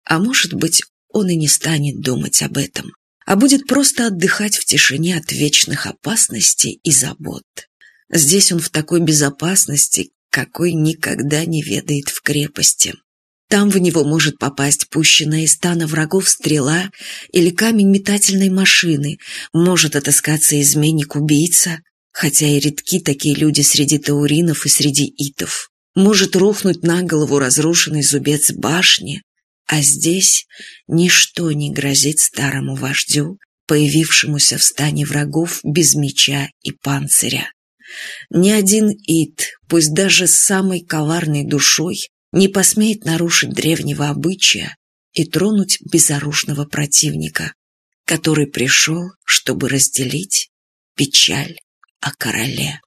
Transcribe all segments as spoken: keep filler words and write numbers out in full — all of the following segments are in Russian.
А может быть, он и не станет думать об этом, а будет просто отдыхать в тишине от вечных опасностей и забот. Здесь он в такой безопасности, какой никогда не ведает в крепости. Там в него может попасть пущенная из стана врагов стрела или камень метательной машины, может отыскаться изменник-убийца, хотя и редки такие люди среди тауринов и среди итов. Может рухнуть на голову разрушенный зубец башни, а здесь ничто не грозит старому вождю, появившемуся в стане врагов без меча и панциря. Ни один ит, пусть даже с самой коварной душой, не посмеет нарушить древнего обычая и тронуть безоружного противника, который пришел, чтобы разделить печаль о короле.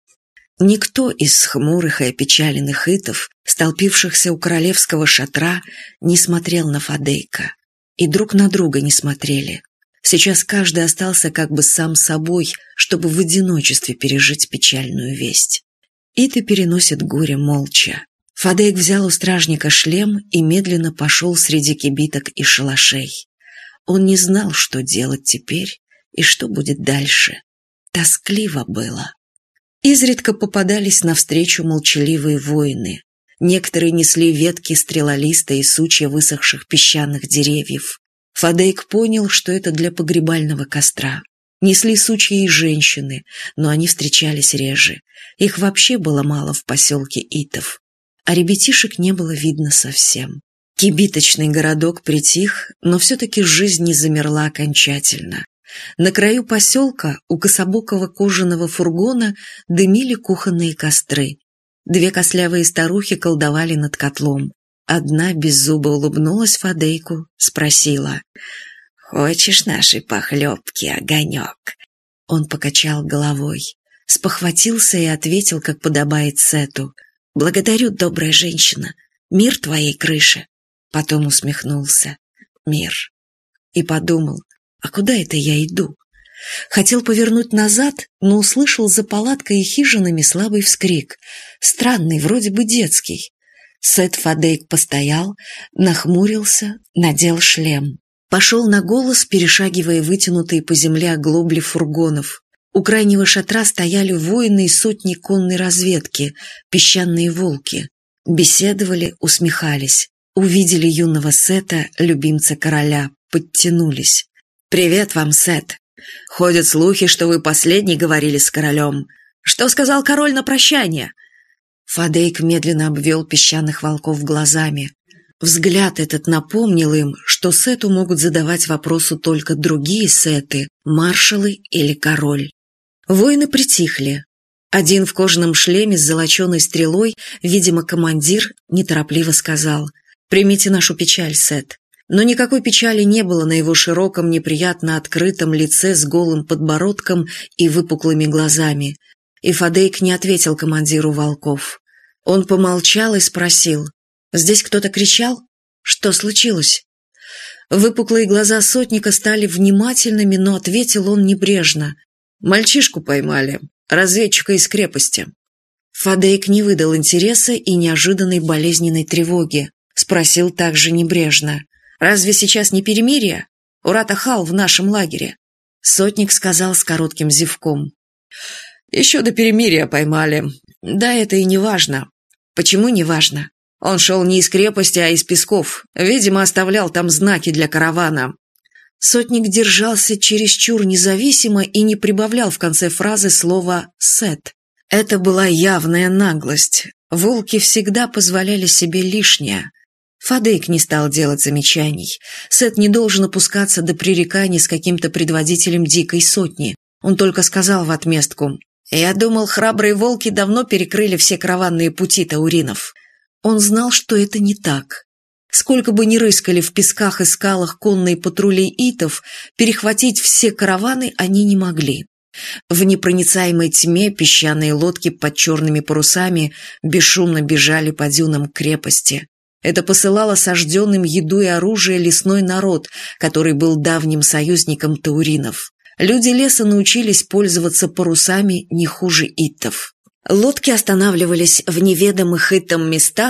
Никто из хмурых и опечаленных итов, столпившихся у королевского шатра, не смотрел на Фадейка, и друг на друга не смотрели. Сейчас каждый остался как бы сам собой, чтобы в одиночестве пережить печальную весть. Иты переносят горе молча. Фадейк взял у стражника шлем и медленно пошел среди кибиток и шалашей. Он не знал, что делать теперь и что будет дальше. Тоскливо было. Изредка попадались навстречу молчаливые воины. Некоторые несли ветки стрелолиста и сучья высохших песчаных деревьев. Фадейк понял, что это для погребального костра. Несли сучья и женщины, но они встречались реже. Их вообще было мало в поселке итов. А ребятишек не было видно совсем. Кибиточный городок притих, но все-таки жизнь не замерла окончательно. На краю поселка у кособокого кожаного фургона дымили кухонные костры. Две костлявые старухи колдовали над котлом. Одна беззубо улыбнулась Фадейку, спросила: «Хочешь нашей похлебки, огонек?» Он покачал головой, спохватился и ответил, как подобает Сету: «Благодарю, добрая женщина, мир твоей крыше». Потом усмехнулся: «Мир». И подумал: а куда это я иду? Хотел повернуть назад, но услышал за палаткой и хижинами слабый вскрик, странный, вроде бы детский. Сет Фадейк постоял, нахмурился, надел шлем. Пошел на голос, перешагивая вытянутые по земле оглобли фургонов. У крайнего шатра стояли воины и сотни конной разведки, песчаные волки. Беседовали, усмехались. Увидели юного Сета, любимца короля, подтянулись. «Привет вам, Сет. Ходят слухи, что вы последний говорили с королем. Что сказал король на прощание?» Фадейк медленно обвел песчаных волков глазами. Взгляд этот напомнил им, что Сету могут задавать вопросы только другие Сеты, маршалы или король. Воины притихли. Один в кожаном шлеме с золоченой стрелой, видимо, командир, неторопливо сказал: «Примите нашу печаль, Сет». Но никакой печали не было на его широком, неприятно открытом лице с голым подбородком и выпуклыми глазами. И Фадейк не ответил командиру волков. Он помолчал и спросил: «Здесь кто-то кричал? Что случилось?» Выпуклые глаза сотника стали внимательными, но ответил он небрежно: «Мальчишку поймали, разведчика из крепости». Фадейк не выдал интереса и неожиданной болезненной тревоги. Спросил также небрежно: «Разве сейчас не перемирие? Урат-Ахал в нашем лагере». Сотник сказал с коротким зевком: «Еще до перемирия поймали. Да, это и не важно». «Почему не важно?» «Он шел не из крепости, а из песков. Видимо, оставлял там знаки для каравана». Сотник держался чересчур независимо и не прибавлял в конце фразы слова «сет». Это была явная наглость. Волки всегда позволяли себе лишнее. Фадейк не стал делать замечаний. Сет не должен опускаться до пререканий с каким-то предводителем дикой сотни. Он только сказал в отместку: «Я думал, храбрые волки давно перекрыли все караванные пути тауринов». Он знал, что это не так. Сколько бы ни рыскали в песках и скалах конные патрули итов, перехватить все караваны они не могли. В непроницаемой тьме песчаные лодки под черными парусами бесшумно бежали по дюнам крепости. Это посылало сожженным еду и оружие лесной народ, который был давним союзником тауринов. Люди леса научились пользоваться парусами не хуже иттов. Лодки останавливались в неведомых иттам местах,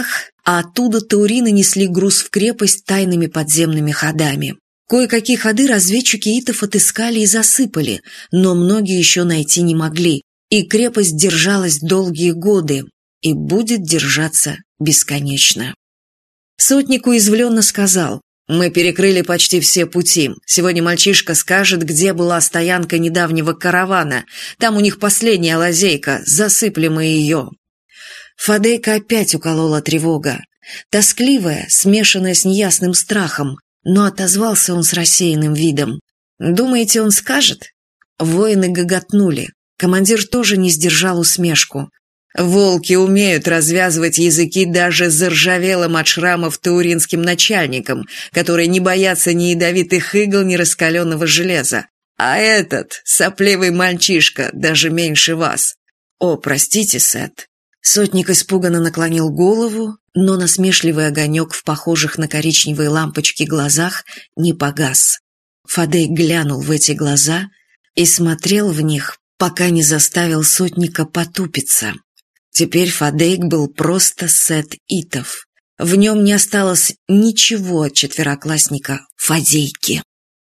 а оттуда таурины несли груз в крепость тайными подземными ходами. Кое-какие ходы разведчики итов отыскали и засыпали, но многие еще найти не могли, и крепость держалась долгие годы и будет держаться бесконечно. Сотник уязвленно сказал: «Мы перекрыли почти все пути. Сегодня мальчишка скажет, где была стоянка недавнего каравана. Там у них последняя лазейка, засыпли мы ее». Фадейка опять уколола тревога, тоскливая, смешанная с неясным страхом, но отозвался он с рассеянным видом. «Думаете, он скажет?» Воины гоготнули. Командир тоже не сдержал усмешку. «Волки умеют развязывать языки даже заржавелым от шрамов тауринским начальникам, которые не боятся ни ядовитых игл, ни раскаленного железа. А этот, сопливый мальчишка, даже меньше вас. О, простите, Сет». Сотник испуганно наклонил голову, но насмешливый огонек в похожих на коричневые лампочки глазах не погас. Фадейк глянул в эти глаза и смотрел в них, пока не заставил сотника потупиться. Теперь Фадейк был просто Сет Итов. В нем не осталось ничего от четвероклассника Фадейки.